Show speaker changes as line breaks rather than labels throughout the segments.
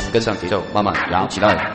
跟上节奏，慢慢摇起来。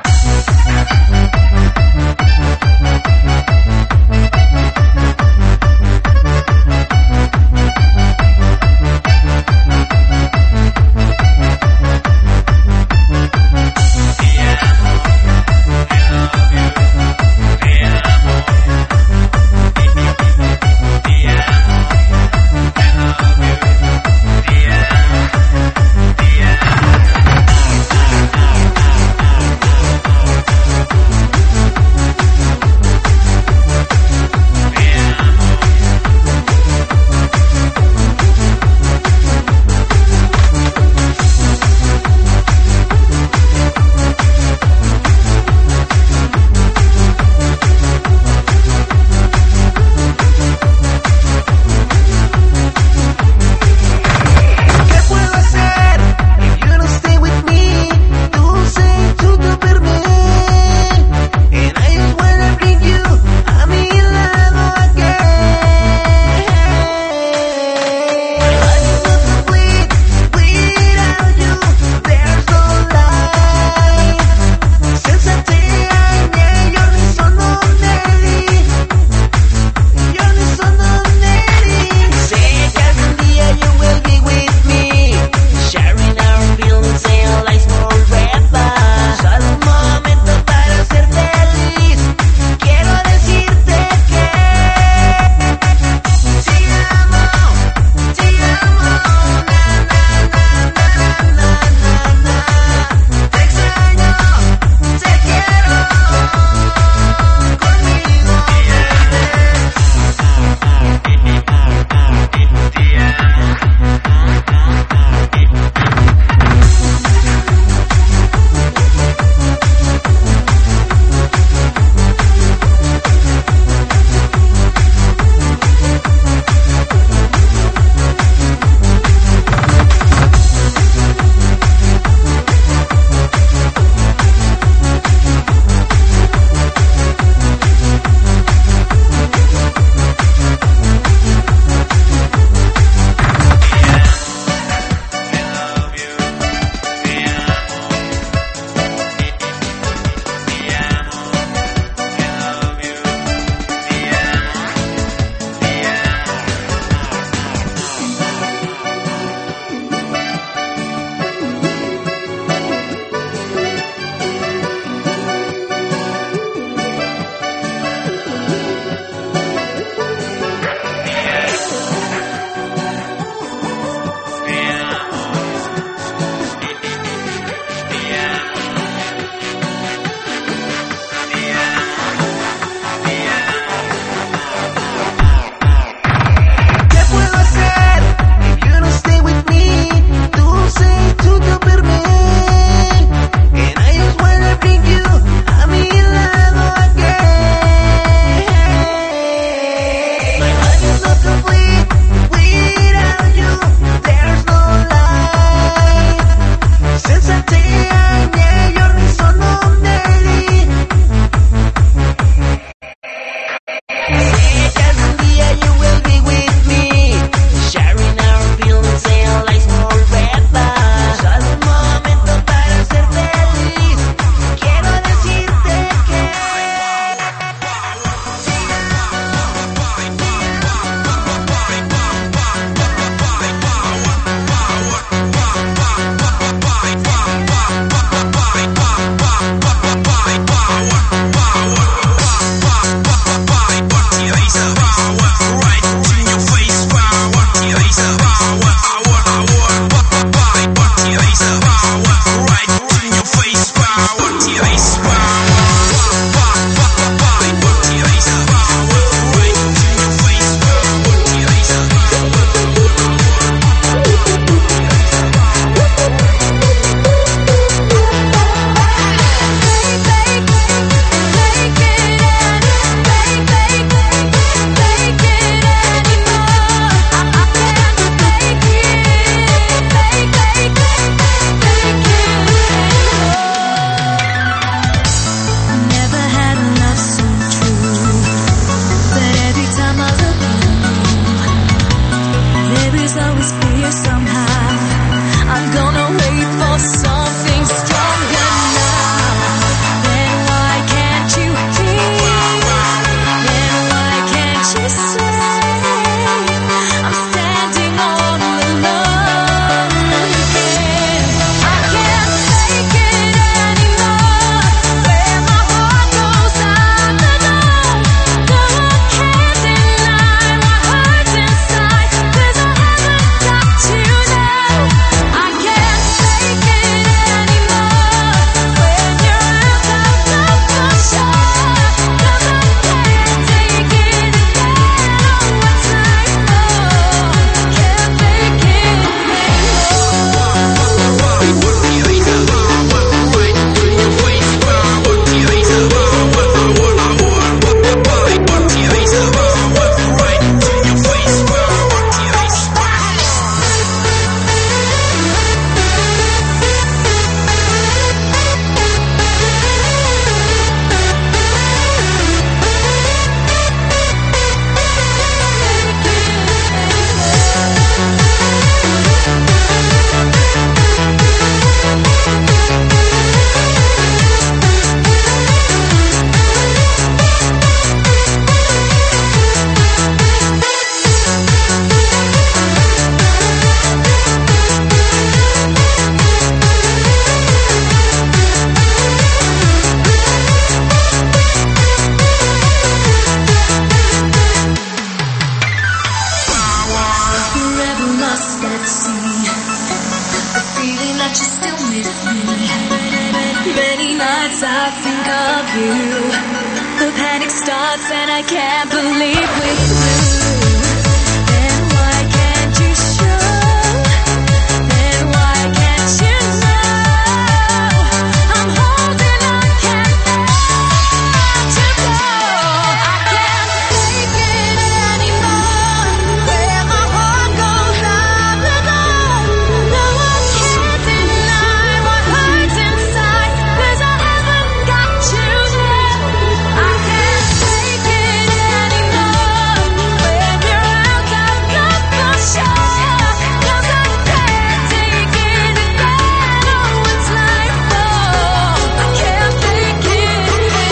see the feeling that you still miss me. Many nights I think of you. The panic starts and I can't believe we lose. Then why can't you show? Then why can't you know? I'm holding on, can't let you go. I can't take it anymore. Where my heart goes, I will go. No, I can't deny what hurts inside, 'cause I haven't got you there. I can't take it anymore. When you're out, I've got for sure. 'Cause I can't take it again. Oh, it's like, oh, I can't take it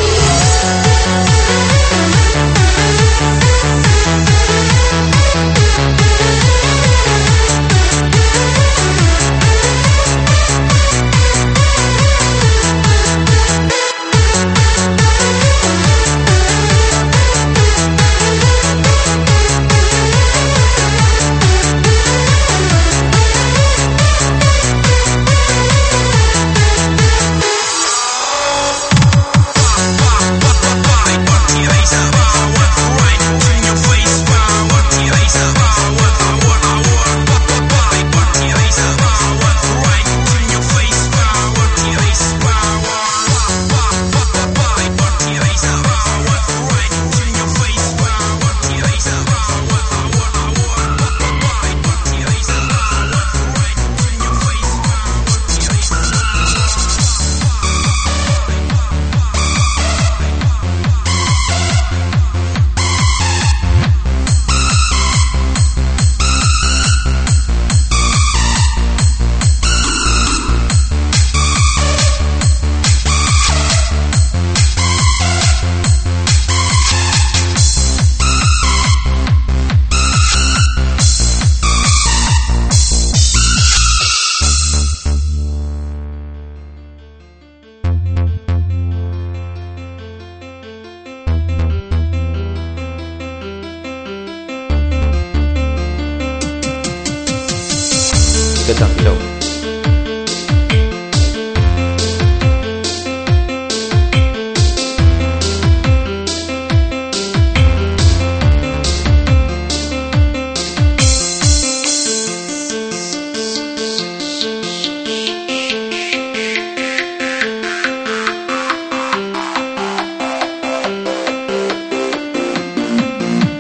跟上节奏。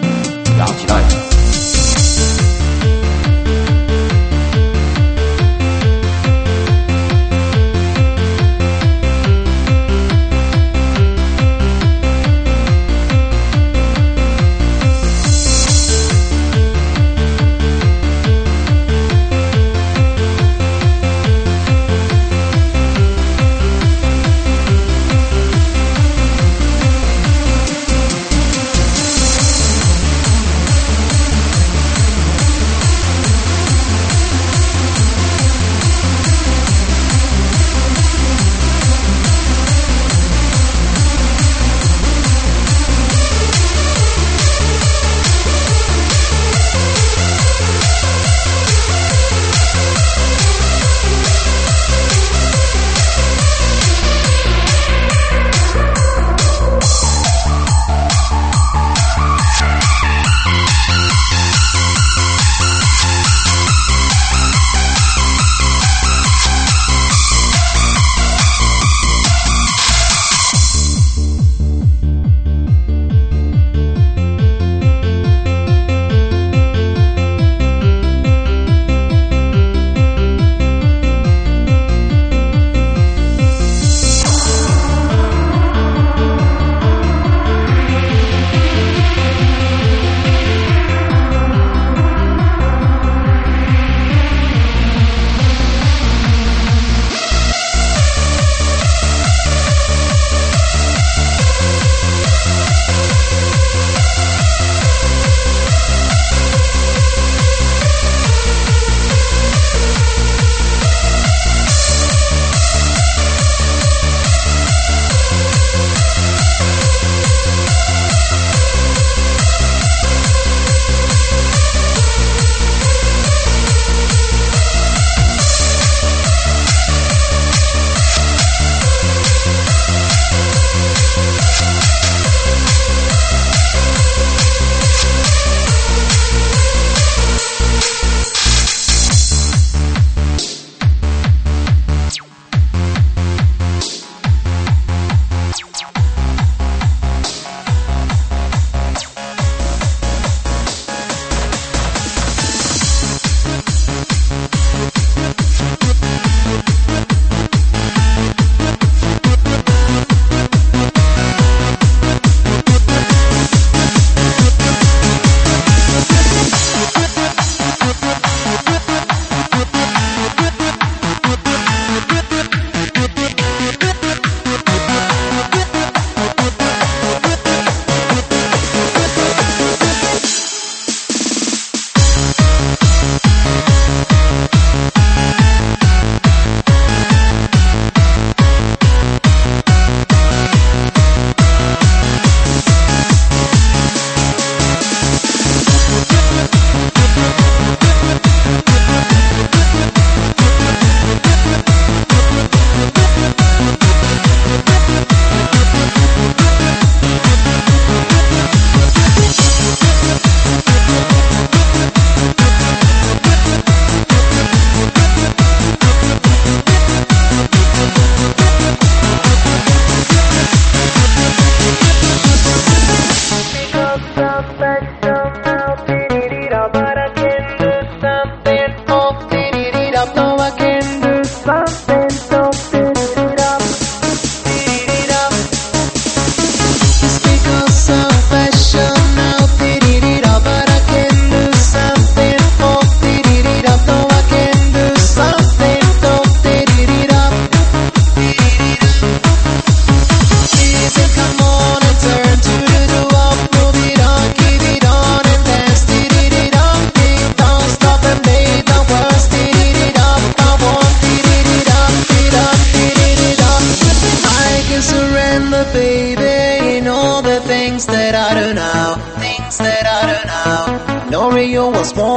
摇起来。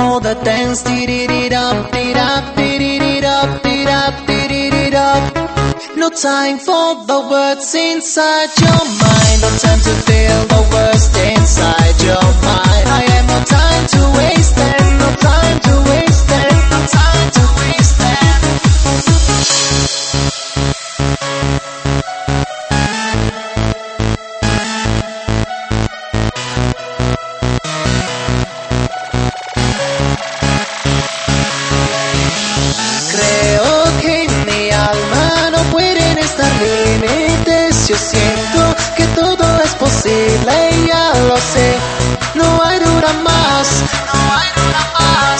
for the dance. Dee-dee-dee-dop, dee-dop, dee-dee-dee-dop, dee-dop, dee-dee-dee-dop. No time for the words inside your mind. No time to feel the words inside your mind. I have no time to waste and no time to waste and no time to waste and. Creo que mi alma no puede estar límites. Yo siento que todo es posible y ya lo sé. No hay duda más, no hay duda más.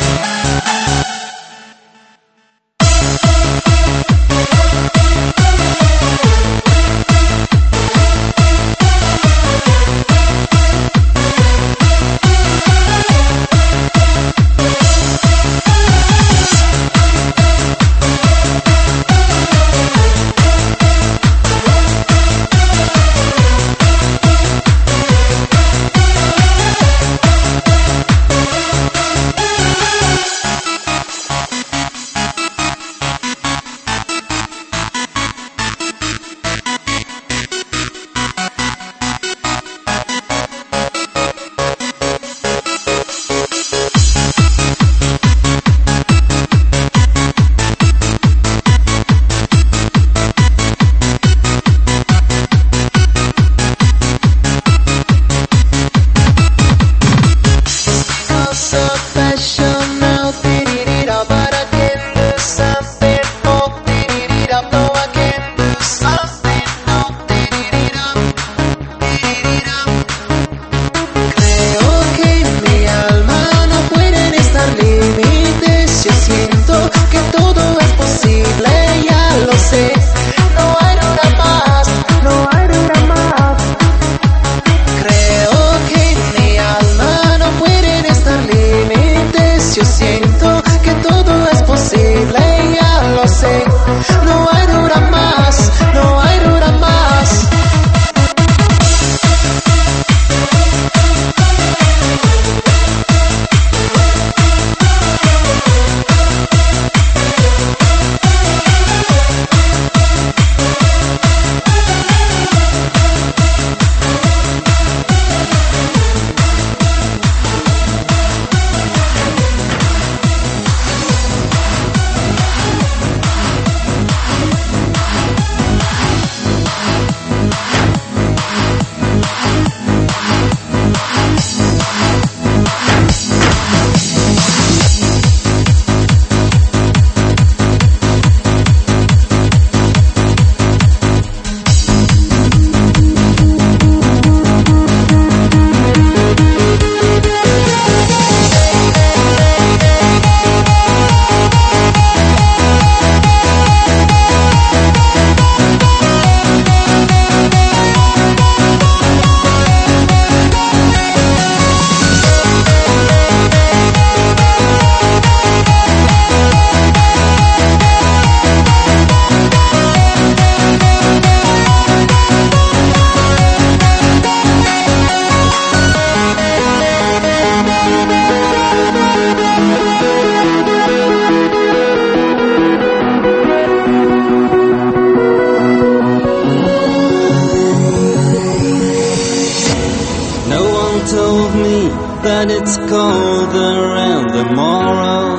that it's cold around the morrow.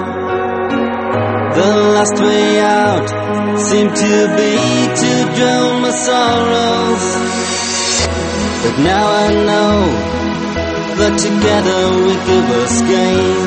The last way out seemed to be to drown my sorrows. But now I know that together we give us gain.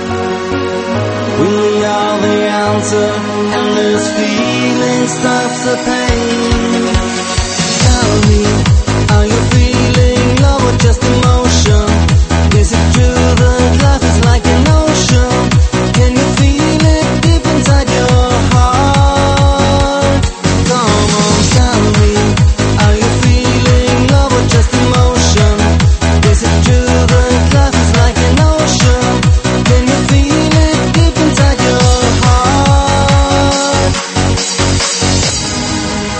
We are the answer, endless feeling stops the pain. Tell me, are you feeling love or just emotion? Is it true that life is like an ocean? Can you feel it deep inside your heart? Come on, tell me, are you feeling love or just emotion? Is it true that life is like an ocean? Can you feel it deep inside your heart?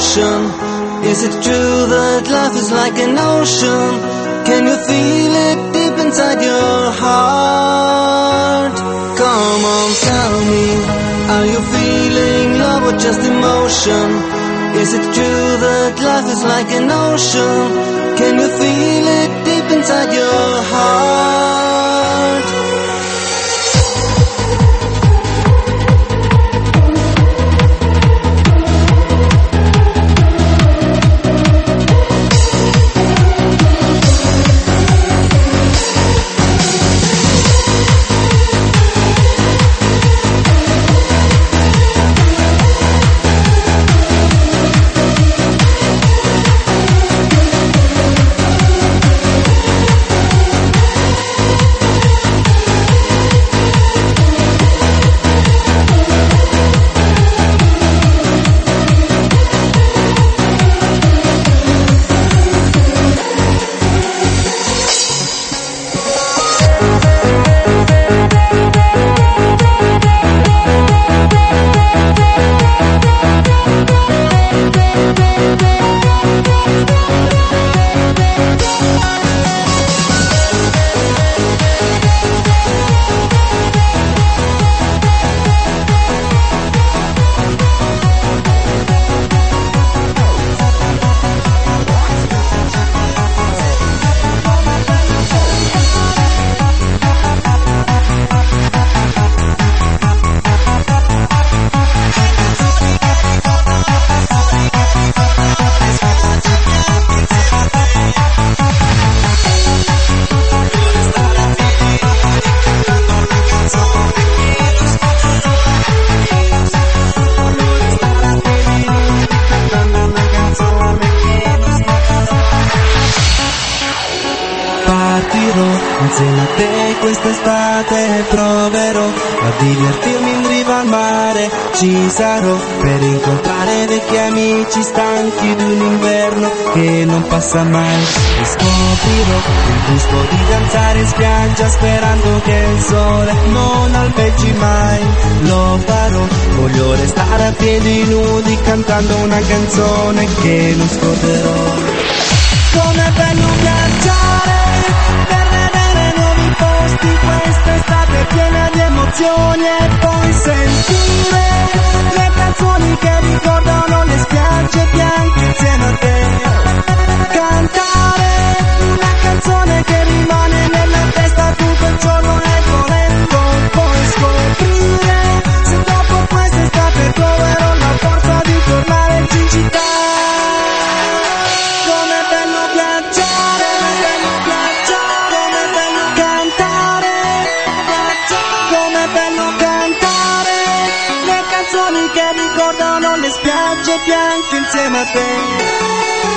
emotion? Is it true that life is like an ocean? Can you feel it deep inside your heart? Come on, tell me, are you feeling love or just emotion? Is it true that life is like an ocean? Can you feel it deep inside your heart?
Insieme a te quest'estate proverò a divertirmi in riva al mare. Ci sarò per incontrare vecchi amici stanchi di un inverno che non passa mai. E scoprirò il gusto di danzare in spiaggia sperando che il sole non albeggi mai. Lo farò, voglio restare a piedi nudi cantando una canzone che non scorderò. Com'è bello viaggiare per vedere nuovi posti, quest'estate piena di emozioni e poi sentire le canzoni che ricordano le spiagge bianche insieme a te. Cantare una canzone che rimane nella testa tutto il giorno e volendo poi scoprire se dopo quest'estate troverò la forza di tornare in città. Che ricordano le spiagge bianche insieme a te.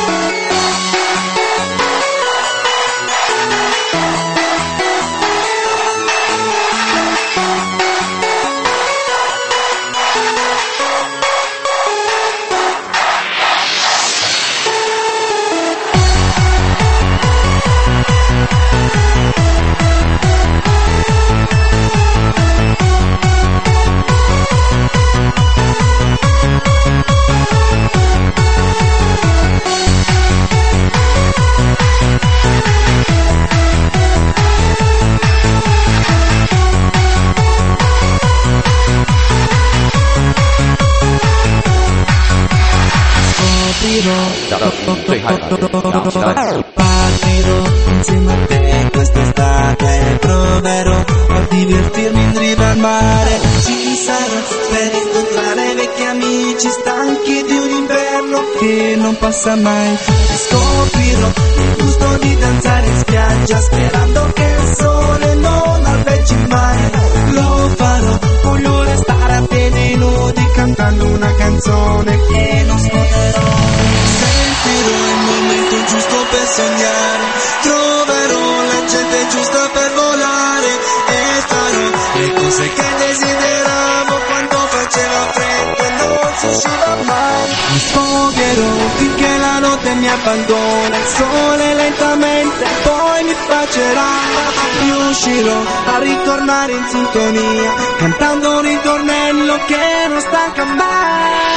Partirò insieme a te quest'estate, proverò a divertirmi in riva al mare. Ci sarò per incontrare vecchi amici stanchi di un inverno che non passa mai. E scoprirò il gusto di danzare in spiaggia sperando che il sole non albeggi mai. Lo farò, voglio restare a piedi nudi cantando una canzone che non scorderò. Sentirò il momento giusto per sognare, troverò la gente giusta per volare e farò le cose che desideravo quando faceva freddo e non si usciva mai. Mi sfogherò finché la notte mi abbandona, il sole lentamente poi mi bacerà. Riuscirò a ritornare in sintonia cantando un ritornello che non stanca mai.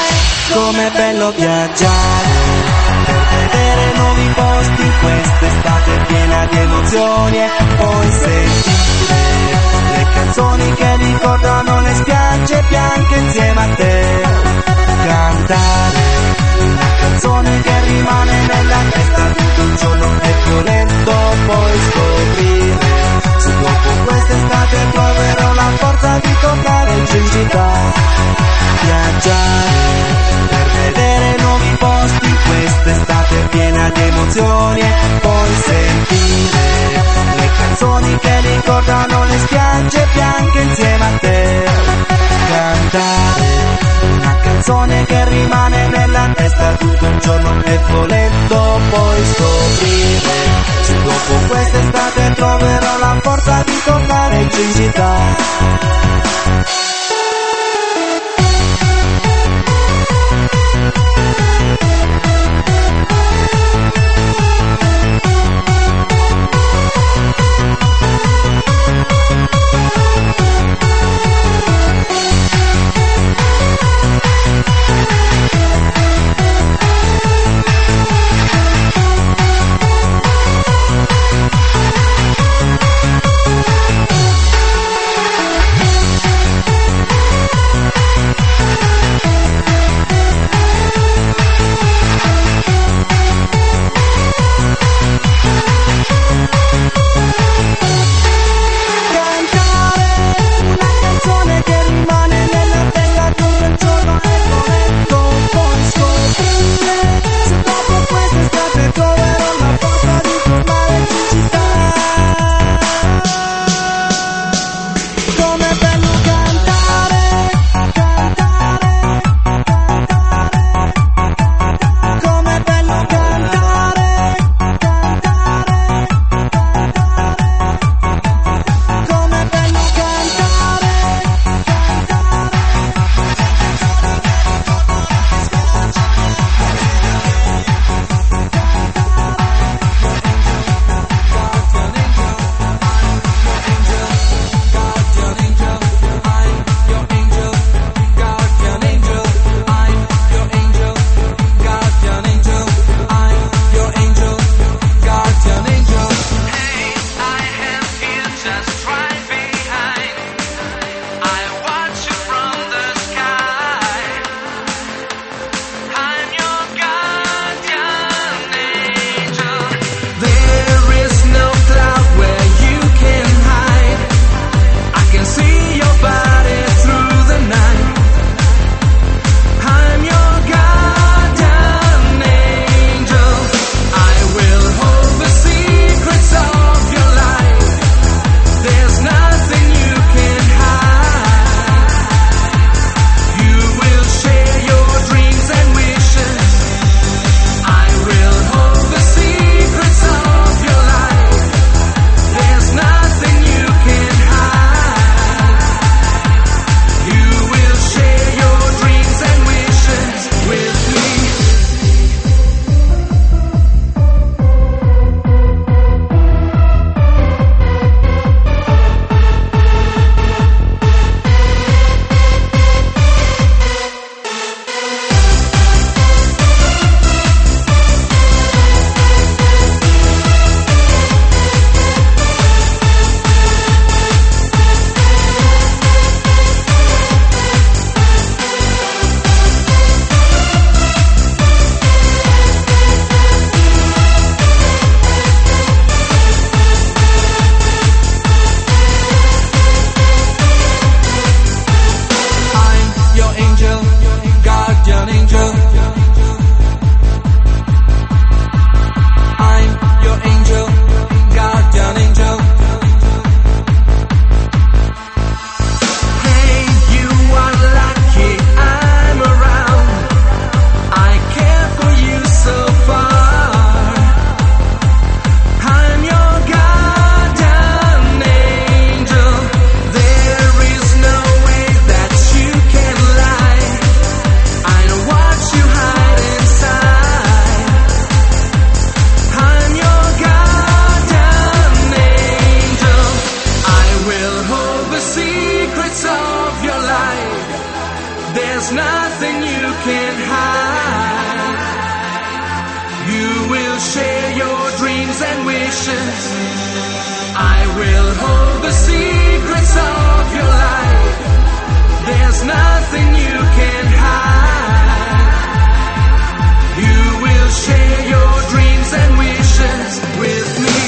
Com'è bello viaggiare per vedere nuovi posti in quest'estate piena di emozioni e poi sentire le canzoni che ricordano le spiagge bianche insieme a te. Cantare una canzone che rimane nella testa tutto il giorno e volendo poi scoprire se dopo quest'estate troverò la forza di tornare giù in città. Viaggiare per vedere nuovi posti in quest'estate piena di emozioni e poi sentire le canzoni che ricordano le spiagge bianche insieme a te. Cantare una canzone che rimane nella testa tutto il giorno e volendo poi scoprire se dopo quest'estate troverò la forza di tornare giù in città.
There's nothing you
can hide. You will share your dreams and wishes. I will hold the secrets of your life. There's nothing you can hide. You will share your dreams and wishes with me.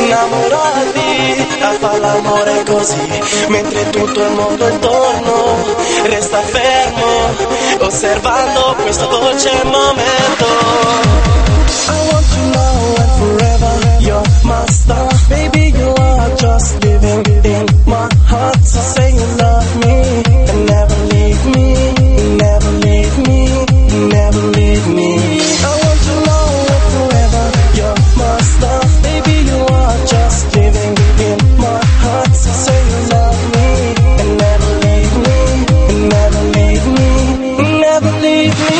innamorati a fare l'amore così, mentre tutto il mondo intorno resta fermo, osservando questo dolce momento. I want to know and forever you're my star, baby you are just living in my heart, so say you love me and never leave me, never leave me, never leave me. I want to know and forever you're my star, baby you are just living in my heart, so say you love me and never leave me, and never leave me, never leave me.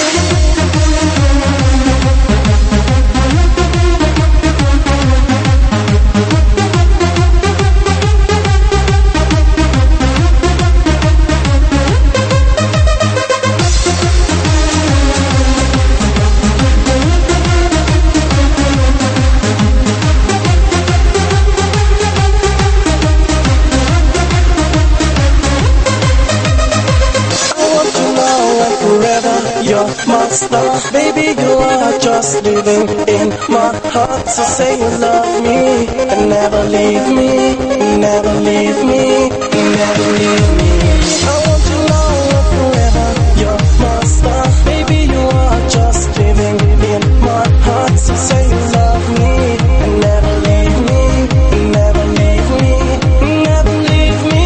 You're my star, baby you are just living in my heart, so say you love me and never leave me, never leave me, never leave me. I want to know forever, you're my star, baby you are just living in my heart, so say you love me and never leave me, never leave me, never leave me.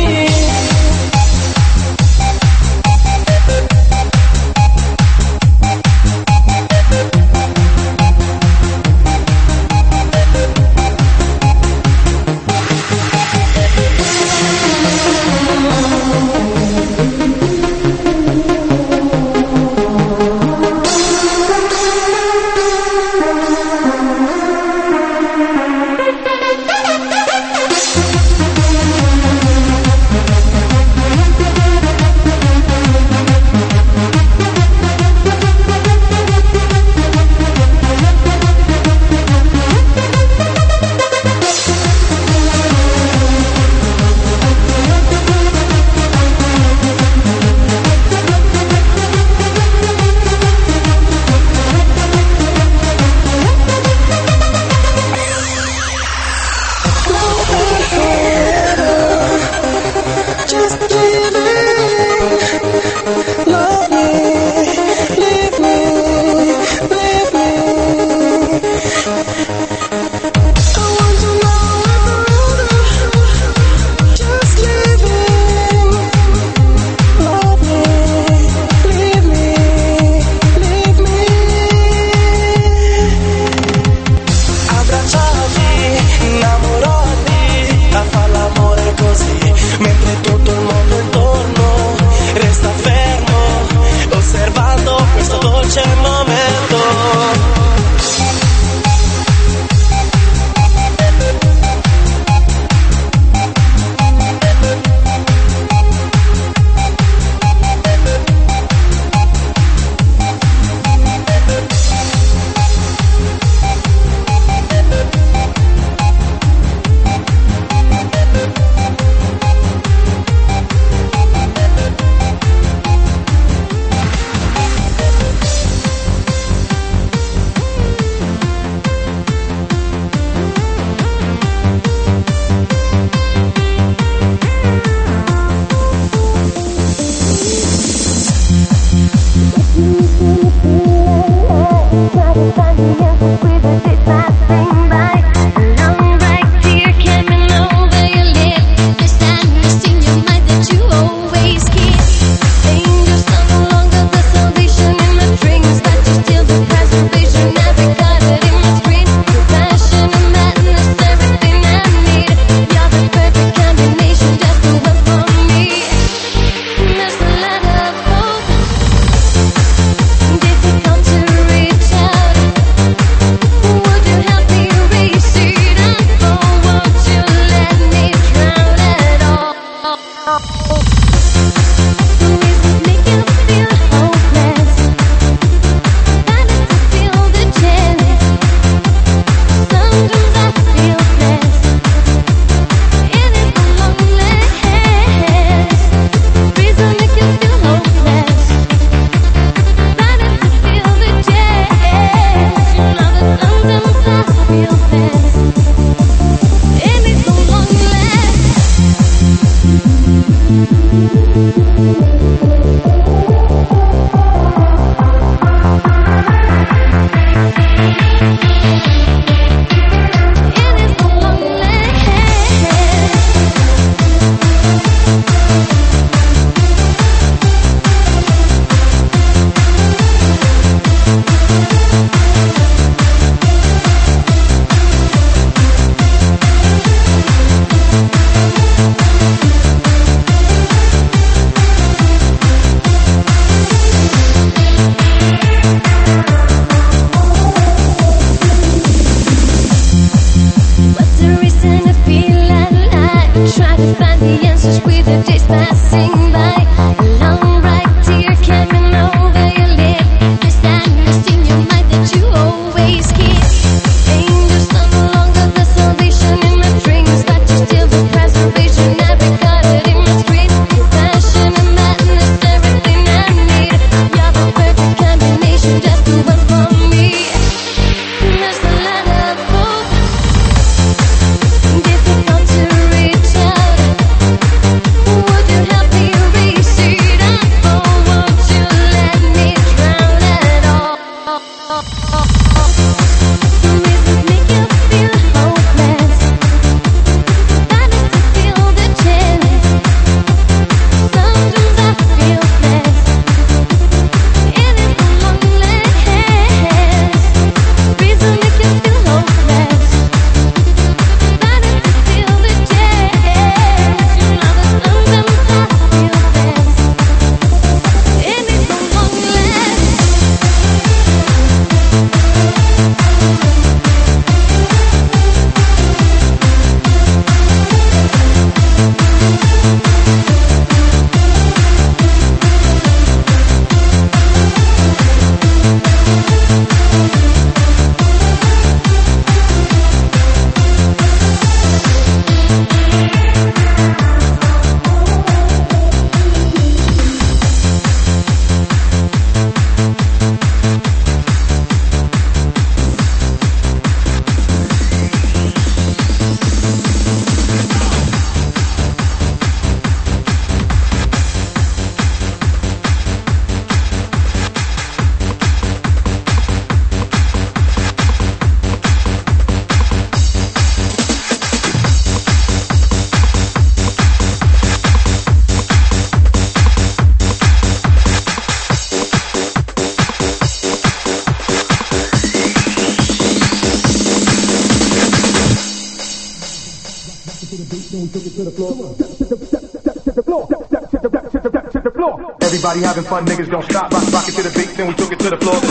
Everybody having fun, niggas don't stop. Rock it to the beat, then we took it to the floor.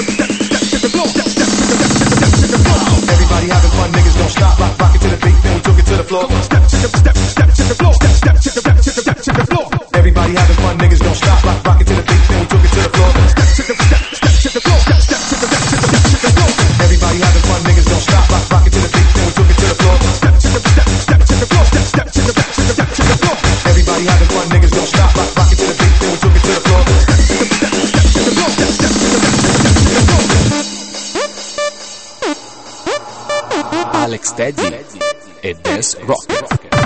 Everybody having fun, niggas don't stop. Rock it to the beat, then we took it to the floor. Everybody having fun, niggas don't stop. Rock it to the beat, then we took it to the floor. Everybody having fun, niggas don't stop. Rock it to the beat, then we took it to the floor. Everybody having fun, niggas don't stop. Rock it to the beat, then we took it to the floor.
Alex Teddy e Dance Rocket.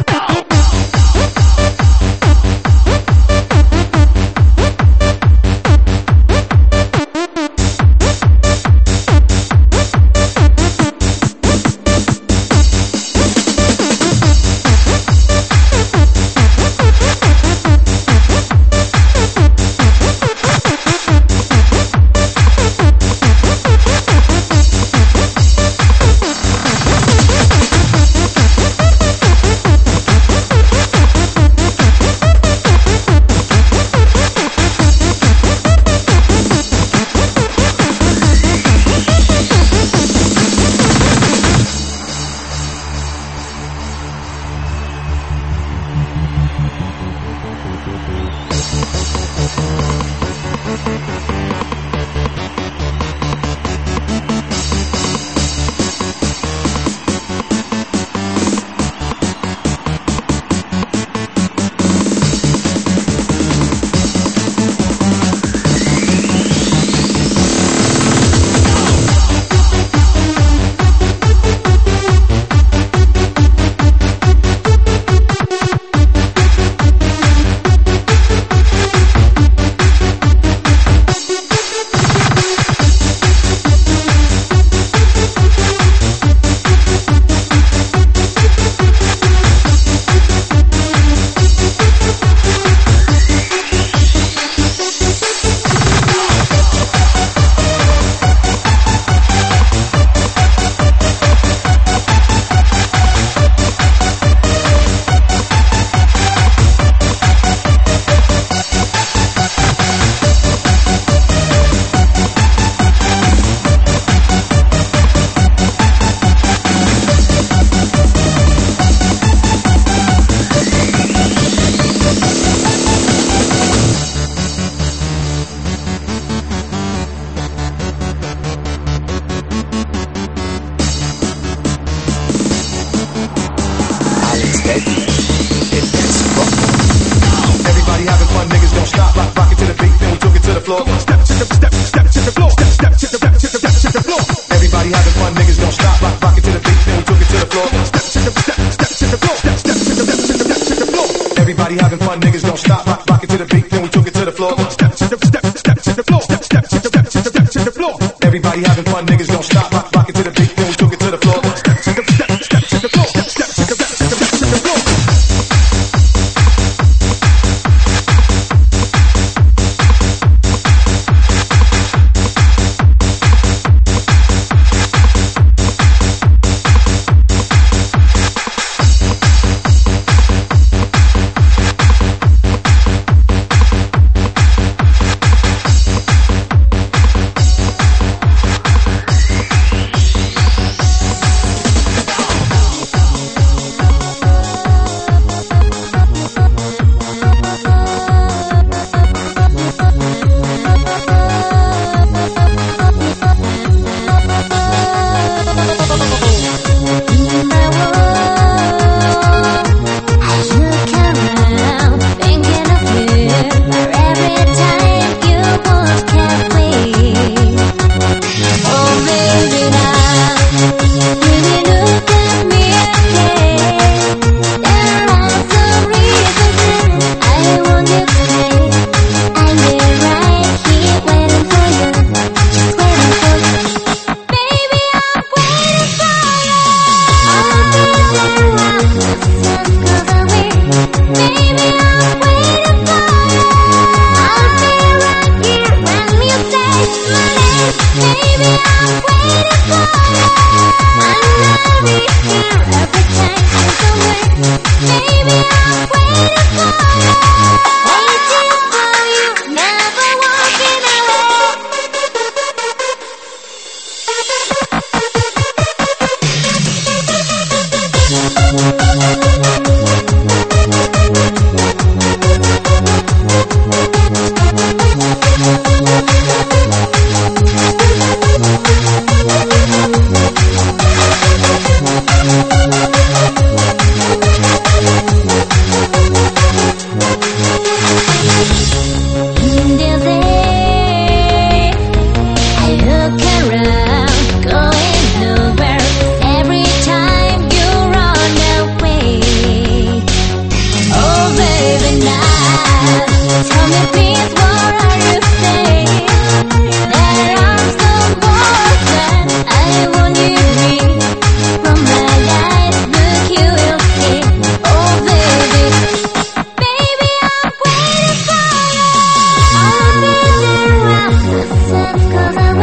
Everybody having fun, niggas don't stop. Rock it to the beat, then we took it to the floor. Step to the floor. Step to the floor. Everybody having fun, niggas don't stop. Rock it to the beat, then we took it to the floor. Step to the floor. Step to the floor. Everybody having fun, niggas don't stop. Rock it to the beat, then we took it to the floor. Step to the floor. Step to the floor. Everybody having fun, niggas don't stop. Rock it to the beat, then we took it to the floor. Step to the floor. Step to the floor.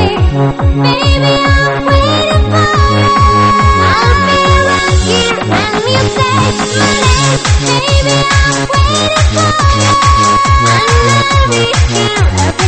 Baby, I'm waiting for it. I'll be right here when you say my name. Baby, I'm waiting for it. I'm gonna be here.